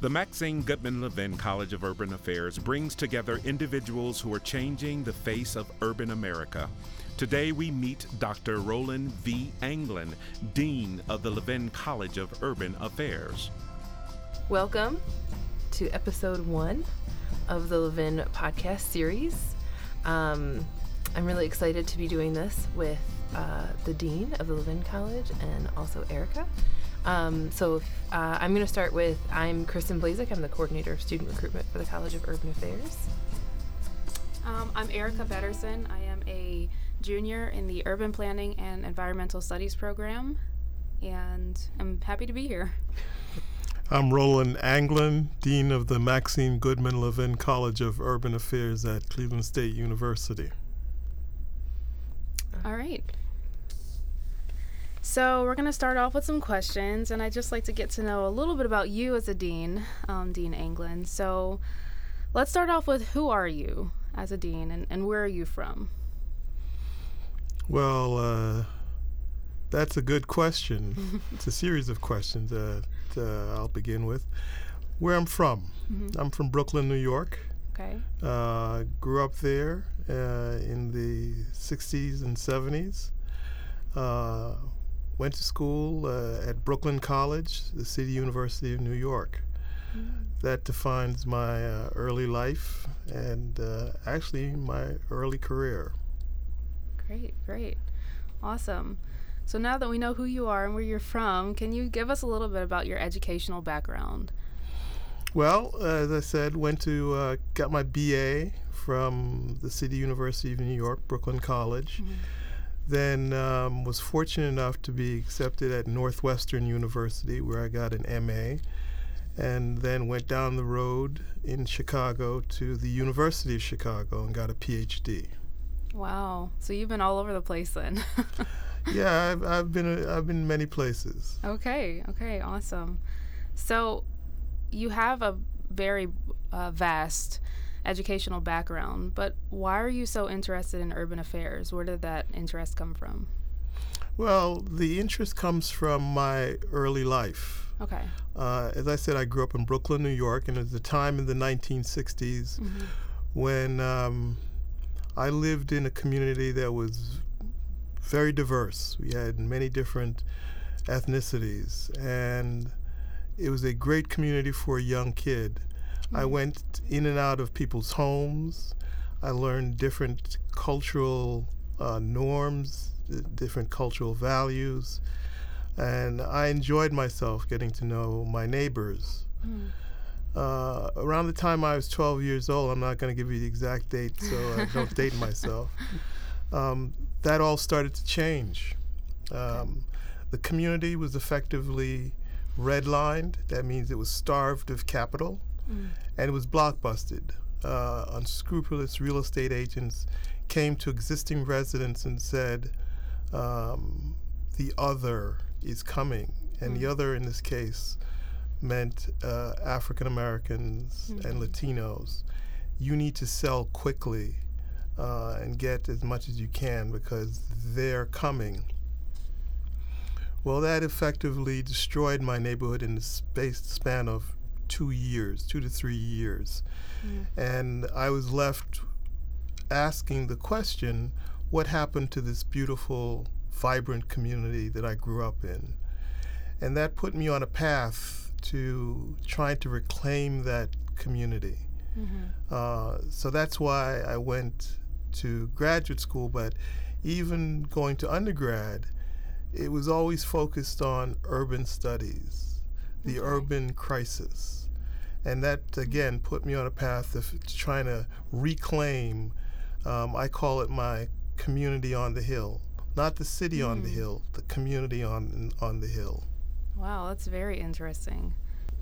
The Maxine Goodman Levin College of Urban Affairs brings together individuals who are changing the face of urban America. Today we meet Dr. Roland V. Anglin, Dean of the Levin College of Urban Affairs. Welcome to episode 1 of the Levin podcast series. I'm really excited to be doing this with the Dean of the Levin College and also Erica. I'm going to start with, I'm Kristen Blazek. I'm the coordinator of student recruitment for the College of Urban Affairs. I'm Erica Betterson. I am a junior in the Urban Planning and Environmental Studies program, and I'm happy to be here. I'm Roland Anglin, Dean of the Maxine Goodman Levin College of Urban Affairs at Cleveland State University. All right. So we're going to start off with some questions, and I'd just like to get to know a little bit about you as a dean, Dean Anglin. So let's start off with, who are you as a dean, and where are you from? Well, that's a good question. It's a series of questions that I'll begin with. Where I'm from. Mm-hmm. I'm from Brooklyn, New York. Okay. Grew up there in the 60s and 70s. Went to school at Brooklyn College, the City University of New York. Mm. That defines my early life and actually my early career. Great. Awesome. So now that we know who you are and where you're from, can you give us a little bit about your educational background? Well, as I said, got my BA from the City University of New York, Brooklyn College. Mm-hmm. Then was fortunate enough to be accepted at Northwestern University, where I got an MA, and then went down the road in Chicago to the University of Chicago and got a PhD. Wow! So you've been all over the place then. Yeah, I've been many places. Okay, awesome. So you have a very vast educational background, but why are you so interested in urban affairs? Where did that interest come from? Well, the interest comes from my early life. Okay. As I said, I grew up in Brooklyn, New York, and it was a time in the 1960s mm-hmm. when I lived in a community that was very diverse. We had many different ethnicities, and it was a great community for a young kid. Mm-hmm. I went in and out of people's homes. I learned different cultural norms, different cultural values, and I enjoyed myself getting to know my neighbors. Mm. Around the time I was 12 years old, I'm not going to give you the exact date, so I don't date myself, that all started to change. The community was effectively redlined. That means it was starved of capital, and it was blockbusted. Unscrupulous real estate agents came to existing residents and said, the other is coming. And the other in this case meant African Americans and Latinos. You need to sell quickly and get as much as you can because they're coming. Well, that effectively destroyed my neighborhood in the span of 2 to 3 years. And I was left asking the question, what happened to this beautiful, vibrant community that I grew up in? And that put me on a path to trying to reclaim that community. Mm-hmm. So that's why I went to graduate school, but even going to undergrad, it was always focused on urban studies, the urban crisis. And that, again, put me on a path of trying to reclaim, I call it my community on the hill. Not the city on the hill, the community on the hill. Wow, that's very interesting.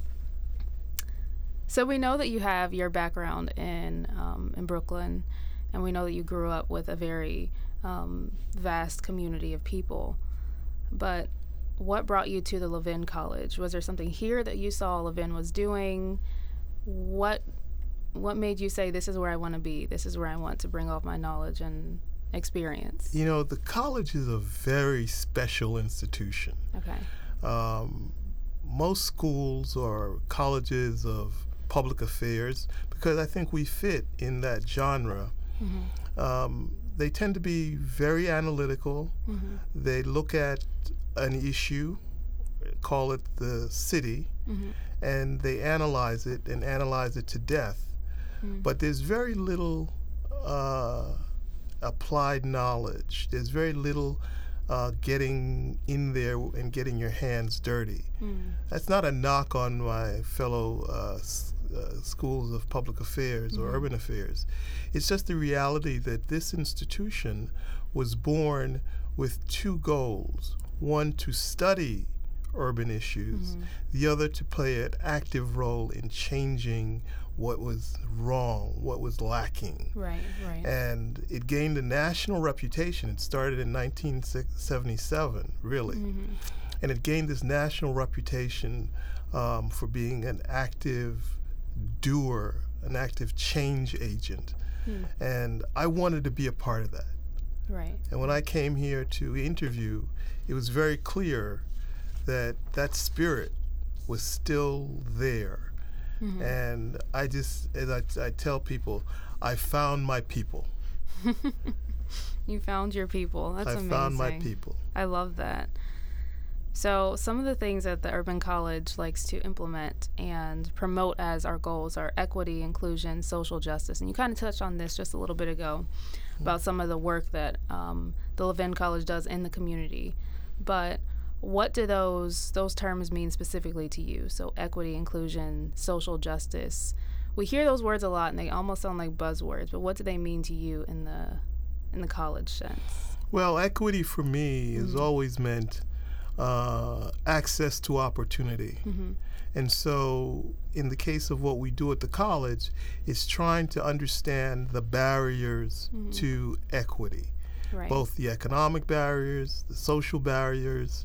So we know that you have your background in Brooklyn, and we know that you grew up with a very vast community of people. But what brought you to the Levin College? Was there something here that you saw Levin was doing? What made you say, this is where I want to be, this is where I want to bring all of my knowledge and experience? You know, the college is a very special institution. Okay. most schools or colleges of public affairs, because I think we fit in that genre, they tend to be very analytical. They look at an issue, call it the city, and they analyze it to death. But there's very little applied knowledge. There's very little getting in there and getting your hands dirty. That's not a knock on my fellow schools of public affairs or urban affairs. It's just the reality that this institution was born with two goals. One, to study urban issues. The other, to play an active role in changing what was wrong, what was lacking. Right. And it gained a national reputation. It started in 1977, really. And it gained this national reputation for being an active doer, an active change agent. And I wanted to be a part of that. Right. And when I came here to interview, it was very clear that that spirit was still there. And I just, as I tell people, I found my people. You found your people. That's amazing. I found my people. I love that. So some of the things that the Urban College likes to implement and promote as our goals are equity, inclusion, social justice. And you kind of touched on this just a little bit ago about some of the work that the Levin College does in the community. But what do those terms mean specifically to you? So equity, inclusion, social justice. We hear those words a lot and they almost sound like buzzwords, but what do they mean to you in the college sense? Well, equity for me has always meant access to opportunity. And so in the case of what we do at the college, it's trying to understand the barriers to equity. Right. Both the economic barriers, the social barriers,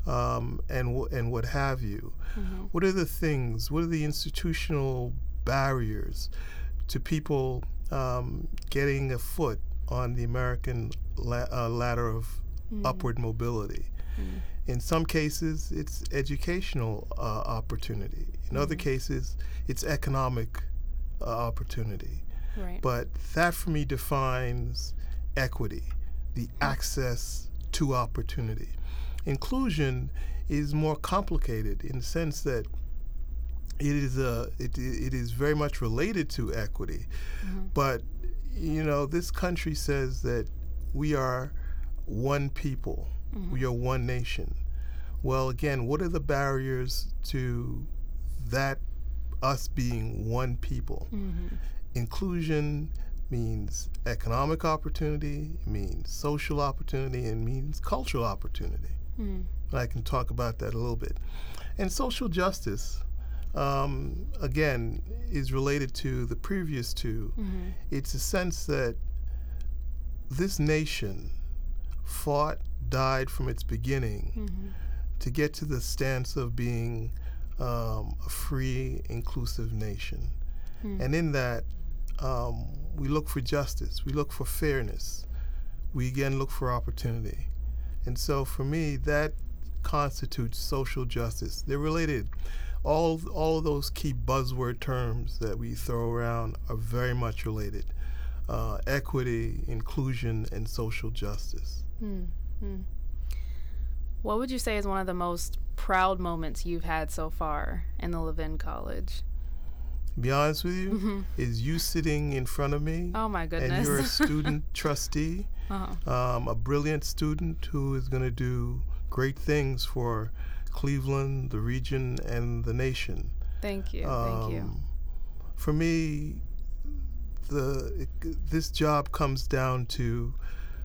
and what have you. What are the things, what are the institutional barriers to people getting a foot on the American ladder of upward mobility? In some cases, it's educational opportunity. In other cases, it's economic opportunity. Right. But that for me defines equity, the access to opportunity. Inclusion is more complicated in the sense that it is very much related to equity. But this country says that we are one people, we are one nation. Well, again, what are the barriers to that, us being one people? Inclusion means economic opportunity, it means social opportunity, and means cultural opportunity. And I can talk about that a little bit. And social justice, again, is related to the previous two. It's a sense that this nation fought, died from its beginning to get to the stance of being a free, inclusive nation. And in that, we look for justice, we look for fairness, we again look for opportunity. And so for me, that constitutes social justice. They're related. All of those key buzzword terms that we throw around are very much related. Equity, inclusion, and social justice. What would you say is one of the most proud moments you've had so far in the Levin College? To be honest with you, is you sitting in front of me. Oh my goodness. And you're a student trustee, a brilliant student who is going to do great things for Cleveland, the region, and the nation. Thank you. Thank you. For me, this job comes down to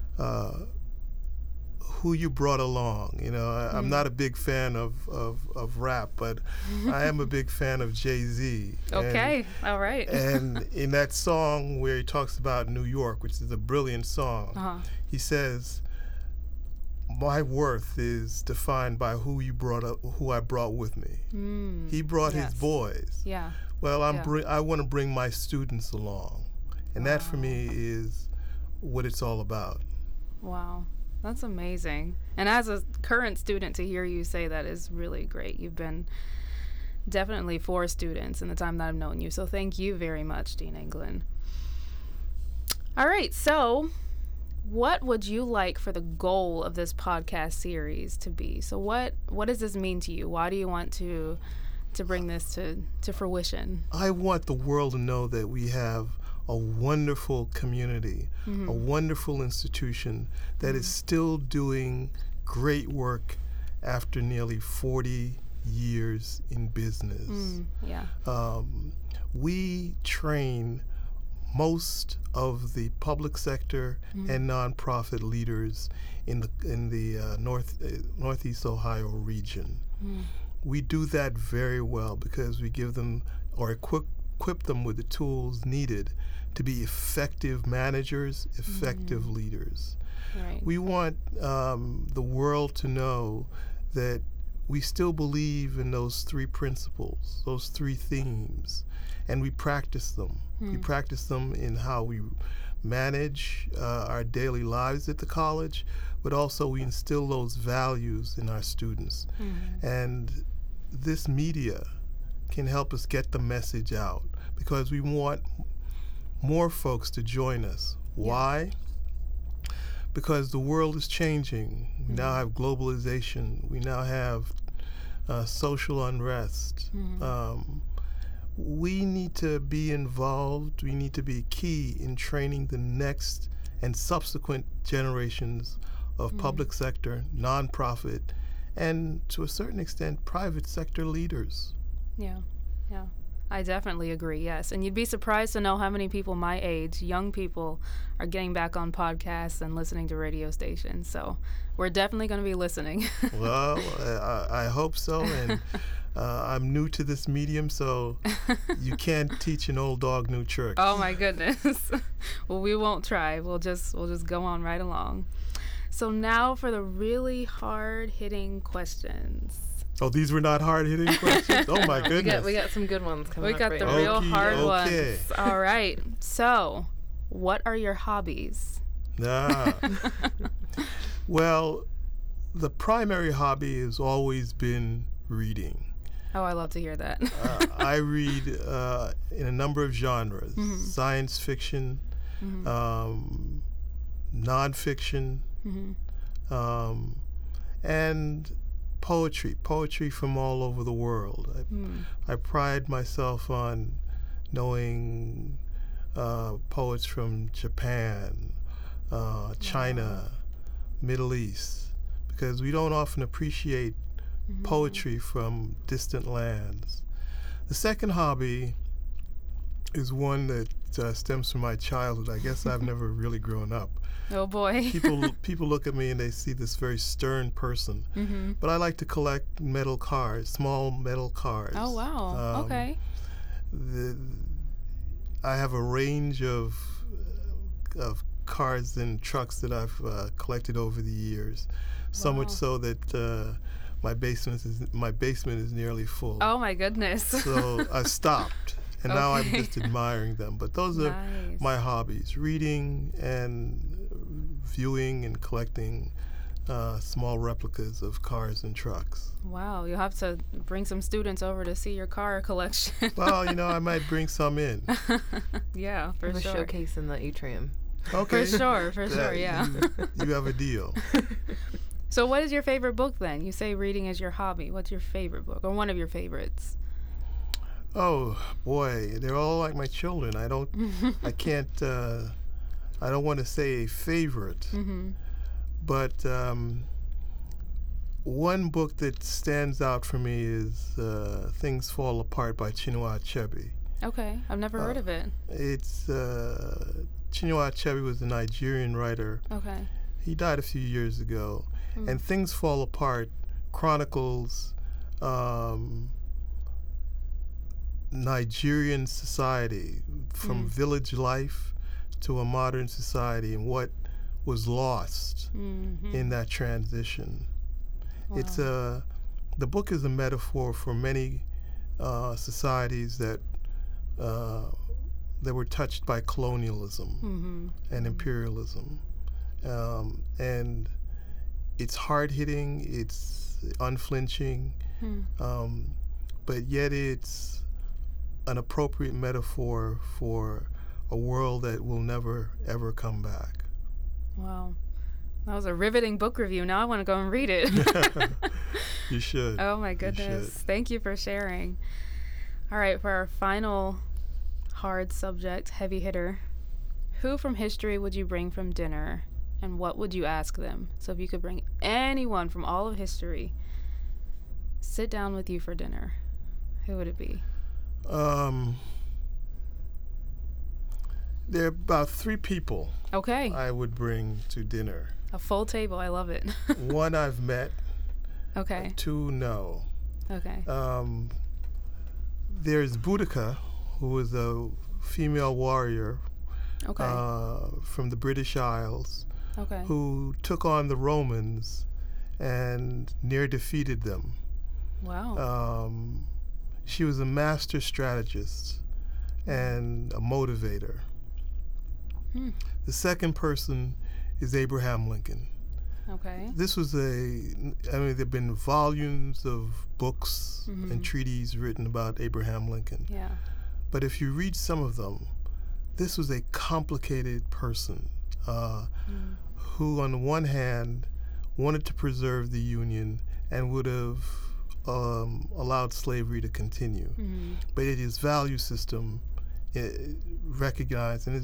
who you brought along. I'm not a big fan of rap, but I am a big fan of Jay-Z. Okay, all right. And in that song where he talks about New York, which is a brilliant song, he says, "My worth is defined by who I brought with me." He brought his boys. Yeah. Well, I want to bring my students along, and that for me is what it's all about. Wow. That's amazing. And as a current student, to hear you say that is really great. You've been definitely for students in the time that I've known you. So thank you very much, Dean Anglin. All right, so what would you like for the goal of this podcast series to be? So what does this mean to you? Why do you want to bring this to fruition? I want the world to know that we have a wonderful community, a wonderful institution that is still doing great work after nearly 40 years in business. We train most of the public sector and nonprofit leaders in the Northeast Ohio region. We do that very well because we give them or equip them with the tools needed to be effective managers, effective leaders. Right. We want the world to know that we still believe in those three principles, those three themes, and we practice them. We practice them in how we manage our daily lives at the college, but also we instill those values in our students. And this media can help us get the message out because we want more folks to join us. Why? Because the world is changing. We now have globalization. We now have social unrest. We need to be involved. We need to be key in training the next and subsequent generations of public sector, nonprofit, and to a certain extent, private sector leaders. Yeah. I definitely agree, yes. And you'd be surprised to know how many people my age, young people, are getting back on podcasts and listening to radio stations. So we're definitely going to be listening. Well, I hope so. And I'm new to this medium, so you can't teach an old dog new tricks. Oh, my goodness. Well, we won't try. We'll just go on right along. So now for the really hard-hitting questions. Oh, these were not hard-hitting questions? Oh, my goodness. We got some good ones coming up. We got right the now. real hard okay. ones. All right. So, what are your hobbies? Well, the primary hobby has always been reading. Oh, I love to hear that. I read in a number of genres, science fiction, nonfiction, and poetry from all over the world. I pride myself on knowing poets from Japan, China, Middle East, because we don't often appreciate poetry from distant lands. The second hobby is one that stems from my childhood. I guess I've never really grown up. Oh boy. People look at me and they see this very stern person. But I like to collect metal cars, small metal cars. Oh wow. Okay. I have a range of cars and trucks that I've collected over the years. So much so that my basement is nearly full. Oh my goodness. So I stopped. And now I'm just admiring them. But those are my hobbies, reading and viewing and collecting small replicas of cars and trucks. Wow, you'll have to bring some students over to see your car collection. Well, I might bring some in. Yeah, for Have sure. a showcase in the atrium. Okay. For sure, yeah. You have a deal. So what is your favorite book then? You say reading is your hobby. What's your favorite book or one of your favorites? Oh boy, they're all like my children. I don't want to say a favorite, but one book that stands out for me is Things Fall Apart by Chinua Achebe. Okay, I've never heard of it. It's Chinua Achebe was a Nigerian writer. Okay. He died a few years ago, and Things Fall Apart chronicles Nigerian society from village life to a modern society and what was lost in that transition. Wow. It's the book is a metaphor for many societies that were touched by colonialism and imperialism, and it's hard-hitting, it's unflinching, but yet it's an appropriate metaphor for a world that will never, ever come back. Wow. That was a riveting book review. Now I want to go and read it. You should. Oh, my goodness. Thank you for sharing. All right, for our final hard subject, heavy hitter, who from history would you bring from dinner, and what would you ask them? So if you could bring anyone from all of history, sit down with you for dinner, who would it be? There are about 3 people Okay. I would bring to dinner. A full table. I love it. 1 I've met. Okay. 2 no. Okay. There's Boudica, who is a female warrior from the British Isles, Okay. who took on the Romans and near defeated them. Wow. She was a master strategist and a motivator. The second person is Abraham Lincoln. Okay. This was there have been volumes of books and treaties written about Abraham Lincoln. Yeah. But if you read some of them, this was a complicated person who, on the one hand, wanted to preserve the Union and would have allowed slavery to continue. But his value system recognized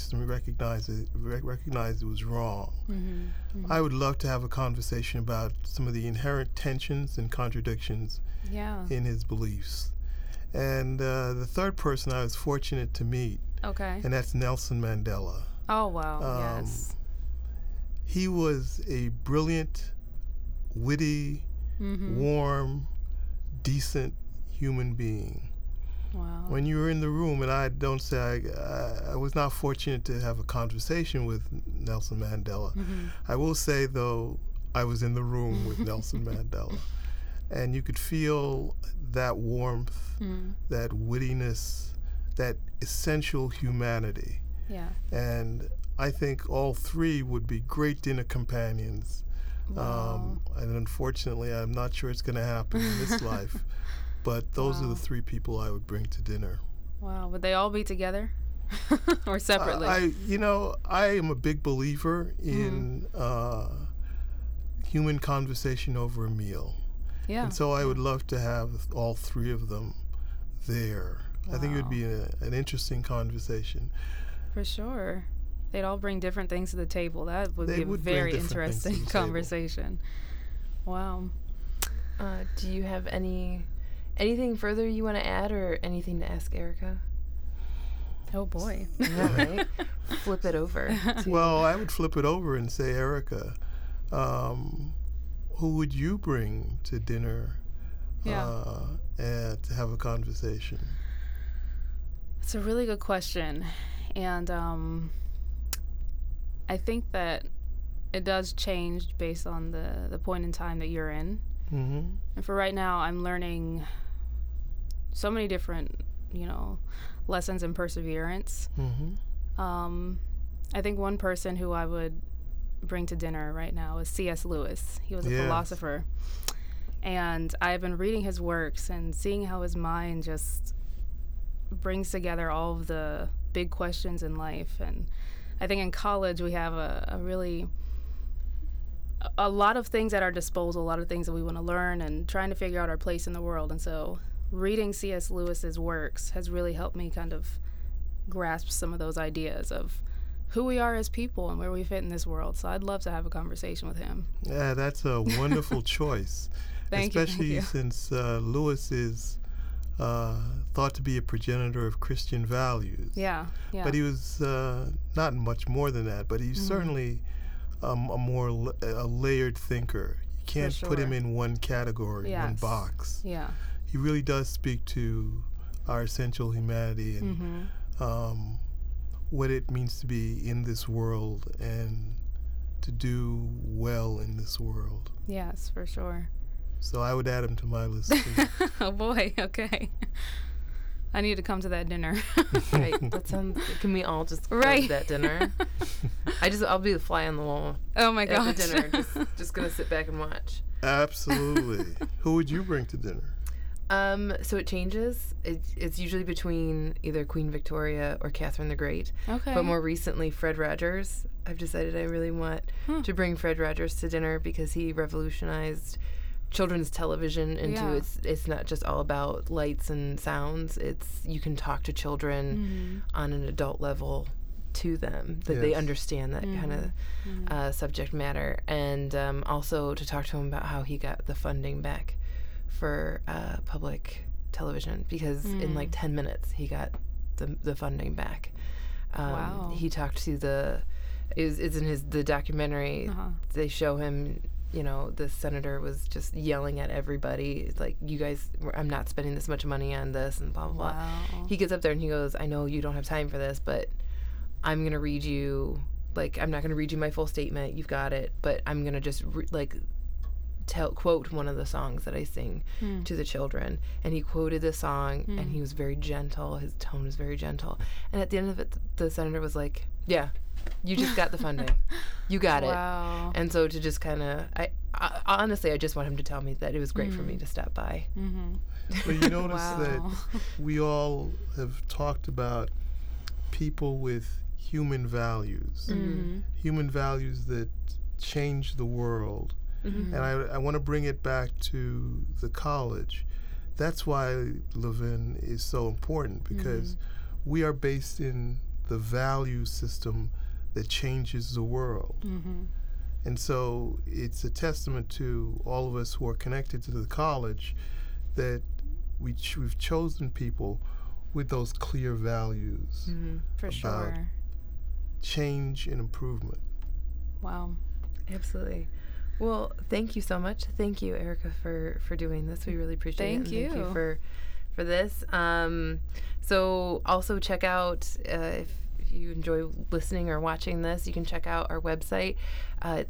it was wrong. I would love to have a conversation about some of the inherent tensions and contradictions in his beliefs. And the third person I was fortunate to meet, and that's Nelson Mandela. Oh, wow. Yes. He was a brilliant, witty, warm, decent human being. Wow. When you were in the room, and I don't say I was not fortunate to have a conversation with Nelson Mandela. I will say, though, I was in the room with Nelson Mandela. And you could feel that warmth, that wittiness, that essential humanity. Yeah. And I think all 3 would be great dinner companions. Wow. And unfortunately, I'm not sure it's going to happen in this life. But those are the 3 people I would bring to dinner. Wow. Would they all be together or separately? I am a big believer in human conversation over a meal. Yeah. And so I would love to have all 3 of them there. Wow. I think it would be an interesting conversation. For sure. They'd all bring different things to the table. That would be a very interesting conversation. Wow. Do you have anything further you want to add or anything to ask Erica? Oh, boy. Yeah, right? Flip it over. Well, I would flip it over and say, Erica, who would you bring to dinner and to have a conversation? It's a really good question. And I think that it does change based on the point in time that you're in. And for right now, I'm learning so many different, lessons in perseverance. I think one person who I would bring to dinner right now is C.S. Lewis. He was a philosopher. And I've been reading his works and seeing how his mind just brings together all of the big questions in life. And I think in college we have a lot of things at our disposal, a lot of things that we want to learn and trying to figure out our place in the world. And so reading C.S. Lewis's works has really helped me kind of grasp some of those ideas of who we are as people and where we fit in this world. So I'd love to have a conversation with him. Yeah, that's a wonderful choice. Especially since Lewis is thought to be a progenitor of Christian values. Yeah. But he was not much more than that, but he's certainly a layered thinker. You can't put him in one category, one box. Yeah. He really does speak to our essential humanity and what it means to be in this world and to do well in this world. Yes, for sure. So I would add him to my list too. Oh boy, okay. I need to come to that dinner. Right. That sounds. Can we all just go to that dinner? I'll be the fly on the wall. Oh my gosh. At the dinner, just gonna sit back and watch. Absolutely. Who would you bring to dinner? So it changes. It's usually between either Queen Victoria or Catherine the Great. Okay. But more recently, Fred Rogers. I've decided I really want to bring Fred Rogers to dinner because he revolutionized children's television into it's not just all about lights and sounds. It's you can talk to children on an adult level to them, that they understand that kind of subject matter, and also to talk to him about how he got the funding back for public television, because in like 10 minutes he got the funding back. Wow. He talked to it's in the documentary. They show him, the senator was just yelling at everybody. It's like, you guys, I'm not spending this much money on this, and blah, blah, blah. He gets up there and he goes, I know you don't have time for this, but I'm going to read you, I'm not going to read you my full statement. You've got it. But I'm going to just, quote one of the songs that I sing to the children. And he quoted the song, and he was very gentle. His tone was very gentle. And at the end of it, the senator was like, yeah, you just got the funding. You got it. And so to just kind of, I honestly, I just want him to tell me that it was great for me to stop by. But you notice that we all have talked about people with human values, human values that change the world. And I want to bring it back to the college. That's why Levin is so important, because we are based in the value system that changes the world. And so it's a testament to all of us who are connected to the college that we've chosen people with those clear values For about sure. change and improvement. Wow. Absolutely. Well, thank you so much. Thank you, Erica, for doing this. We really appreciate it. Thank you. Thank you for this. So also check out, if you enjoy listening or watching this, you can check out our website. It's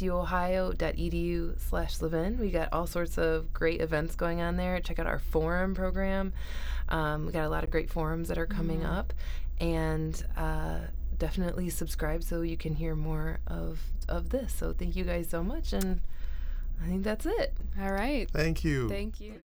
csuohio.edu/Levin. We got all sorts of great events going on there. Check out our forum program. We got a lot of great forums that are coming up. And definitely subscribe so you can hear more of this. So thank you guys so much, and I think that's it. All right. Thank you. Thank you.